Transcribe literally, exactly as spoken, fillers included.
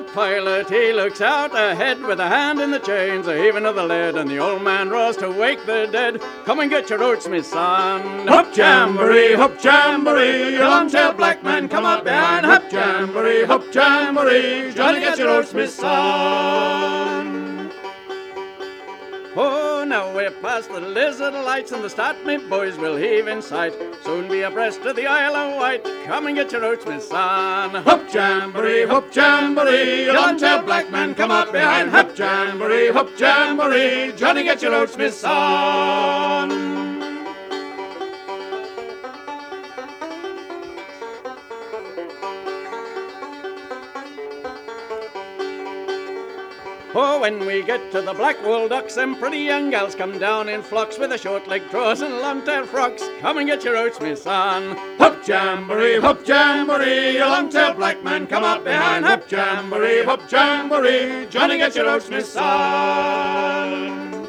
pilot, he looks out ahead with a hand in the chains, a heaving of the lead, and the old man roars to wake the dead. Come and get your oats, me son. Hup jamboree, hup jamboree, a long-tailed black man come up behind. Hup jamboree, hup jamboree, Johnny get your oats, me son. Oh, now we're past the lizard lights and the start, me boys will heave in sight. Soon be abreast of the Isle of Wight. Come and get your oats, me son. Hup jamboree, hup jamboree, a long-tailed black man come up behind. Hup jamboree, hup jamboree, Johnny get your oats, me son. Oh, when we get to the Black Wool Docks, them pretty young gals come down in flocks with their short-legged drawers and long-tailed frocks. Come and get your oats, me son. Hup jamboree, hup jamboree, a long-tailed black man come up behind. Hup jamboree, hup jamboree, Johnny get your oats, me son.